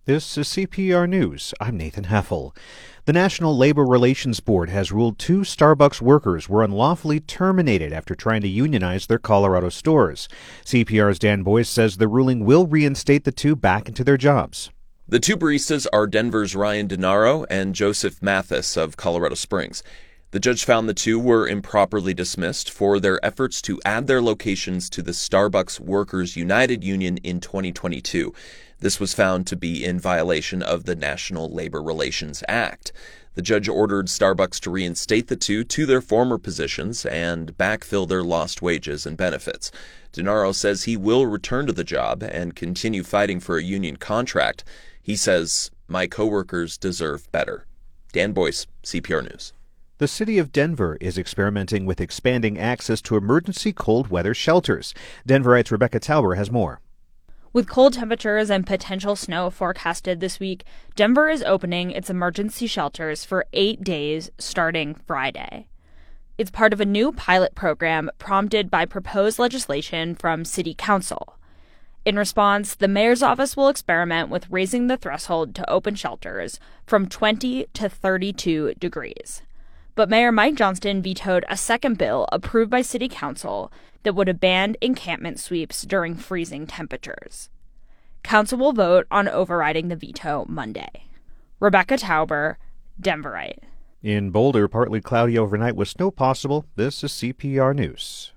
This is CPR News. I'm Nathan Heffel. The National Labor Relations Board has ruled 2 Starbucks workers were unlawfully terminated after trying to unionize their Colorado stores. CPR's Dan Boyce says the ruling will reinstate the 2 back into their jobs. The 2 baristas are Denver's Ryan DeNaro and Joseph Mathis of Colorado Springs. The judge found the 2 were improperly dismissed for their efforts to add their locations to the Starbucks Workers United Union in 2022. This was found to be in violation of the National Labor Relations Act. The judge ordered Starbucks to reinstate the 2 to their former positions and backfill their lost wages and benefits. DeNaro says he will return to the job and continue fighting for a union contract. He says, "My coworkers deserve better." Dan Boyce, CPR News. The city of Denver is experimenting with expanding access to emergency cold weather shelters. Denverite's Rebecca Tauber has more. With cold temperatures and potential snow forecasted this week, Denver is opening its emergency shelters for 8 days starting Friday. It's part of a new pilot program prompted by proposed legislation from City Council. In response, the mayor's office will experiment with raising the threshold to open shelters from 20 to 32 degrees. But Mayor Mike Johnston vetoed a second bill approved by City Council that would have banned encampment sweeps during freezing temperatures. Council will vote on overriding the veto Monday. Rebecca Tauber, Denverite. In Boulder, partly cloudy overnight with snow possible. This is CPR News.